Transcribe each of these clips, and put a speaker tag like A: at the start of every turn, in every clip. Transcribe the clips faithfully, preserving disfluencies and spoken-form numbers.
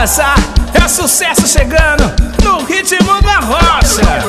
A: balançar, é sucesso chegando no ritmo da rocha.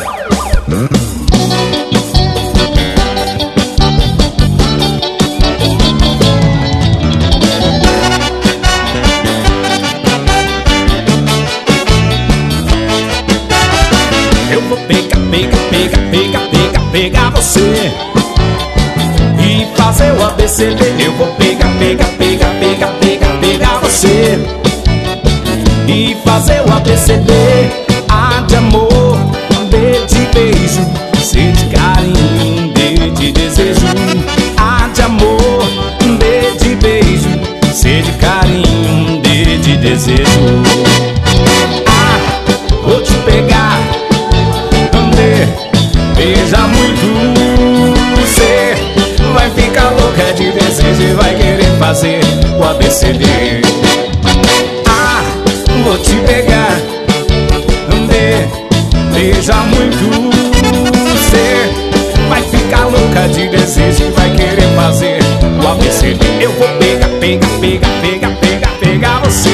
A: Eu vou pegar, pegar, pegar, pegar, pegar, pegar você e fazer o A B C D. Eu vou pegar, pegar, pegar, pegar, pegar, pegar você e fazer o A B C D. A de amor, B de beijo, C de carinho, D de desejo. A de amor, B de beijo, C de carinho, D de desejo. A, vou te pegar, B, beija muito, C, vai ficar louca de desejo e vai querer fazer o A B C D. A, vou te pegar, B, beija muito, C, vai ficar louca de desejo e vai querer fazer o A B C D. Eu vou pegar, pegar, pegar, pegar, pegar, pegar você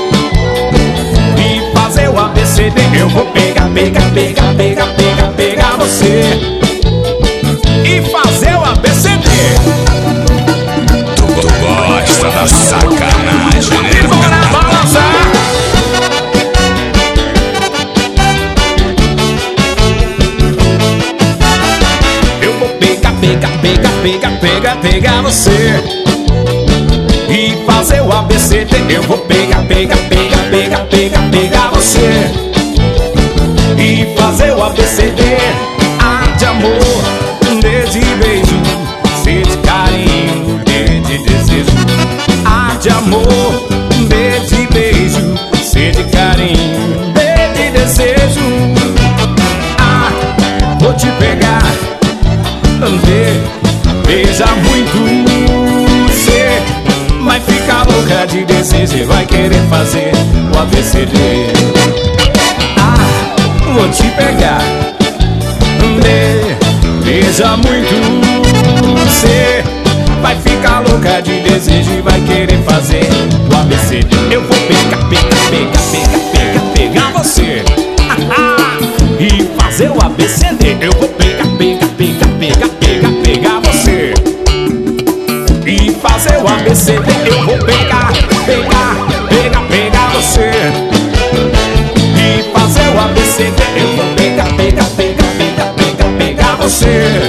A: e fazer o A B C D. Eu vou pegar, pegar, pegar, pegar, pegar, pegar você e fazer o A B C D.
B: Tu, tu gosta da sacanagem, né?
A: E bora balançar. Eu vou pegar, pegar, pegar, pegar, pegar, pegar você e fazer o A B C D. Eu vou pegar, pegar, pegar, pegar, pegar, pegar você e fazer o A B C D. A de amor, D de beijo, C de carinho, D de desejo. A de amor, B de beijo, C de carinho, D de desejo. A, vou te pegar, B, beija muito, C, vai ficar louca de desejo e vai querer fazer o A B C D. A, vou te pegar, B, beija muito, C, vai ficar louca de desejo e vai querer fazer o A B C D. Eu vou pegar, pegar, pegar, pegar, pegar, pegar você e fazer o A B C D. Eu vou pegar, pegar, pegar, pegar, pegar, pegar você e fazer o A B C D. Eu vou pegar, pegar, pegar, pegar você e fazer o A B C D. Eu vou pegar, pegar, pegar, pegar, pegar, pegar você